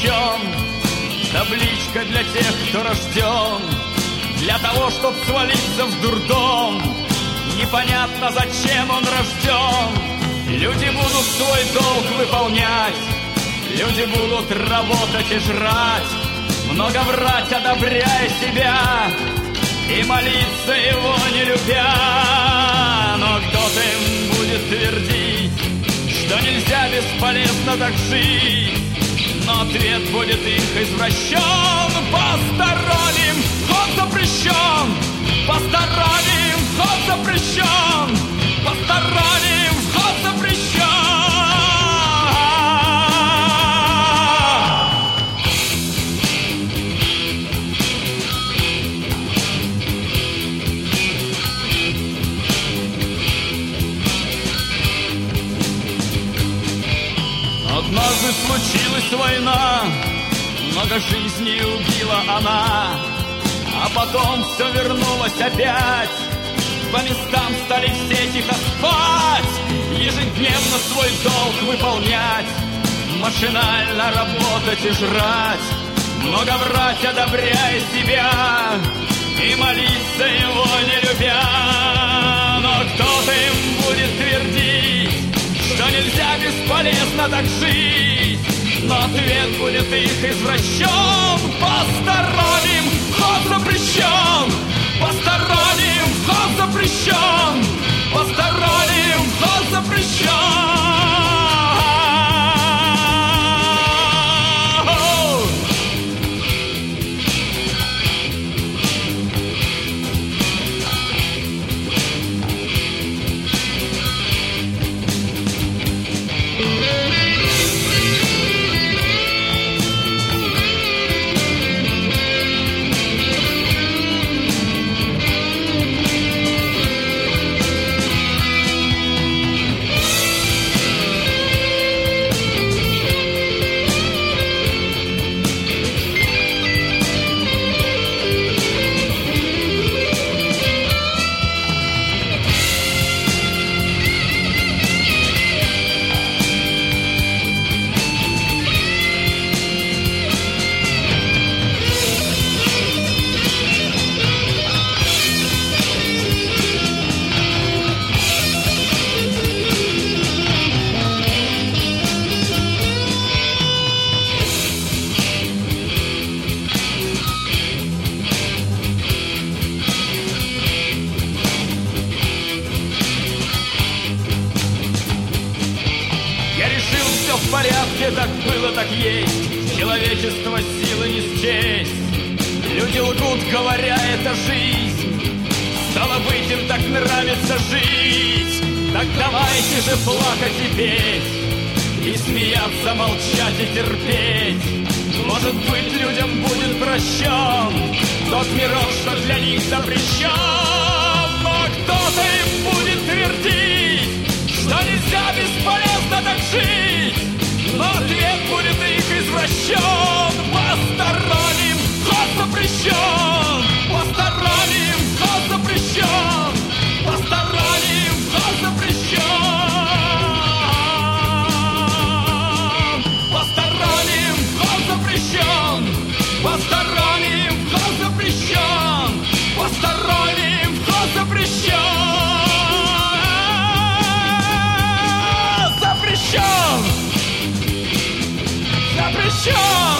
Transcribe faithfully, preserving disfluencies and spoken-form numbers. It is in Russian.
запрещен. Табличка для тех, кто рожден для того, чтоб свалиться в дурдом. Непонятно, зачем он рожден. Люди будут свой долг выполнять, люди будут работать и жрать, много врать, одобряя себя, и молиться его не любя. Но кто-то им будет твердить, что нельзя бесполезно так жить, но ответ будет их извращен. Посторонним вход запрещен, посторонним вход запрещен, посторонним вход запрещен. Однажды случилась война, много жизней убила она, а потом все вернулось опять. По местам стали все тихо спать, ежедневно свой долг выполнять, машинально работать и жрать, много врать, одобряя себя, и молиться его не любя. Но кто-то им будет твердить, что нельзя бесполезно так жить, но ответ будет их извращен. Посторонним вход запрещен, посторонним вход запрещен, посторонним вход запрещен. Так было, так есть, человечество силы не счесть. Люди лгут, говоря, это жизнь, стало быть, им так нравится жить. Так давайте же плакать и петь, и смеяться, молчать и терпеть. Может быть, людям будет прощен тот мирок, что для них запрещен. Но кто-то им будет твердить, что нельзя бесполезно так жить, но ответ будет их извращен. Посторонним вход запрещен, посторонним вход запрещен, посторонним вход запрещен, посторонним вход запрещен, посторонним вход запрещен, посторонним вход запрещен, запрещен. Запрещен!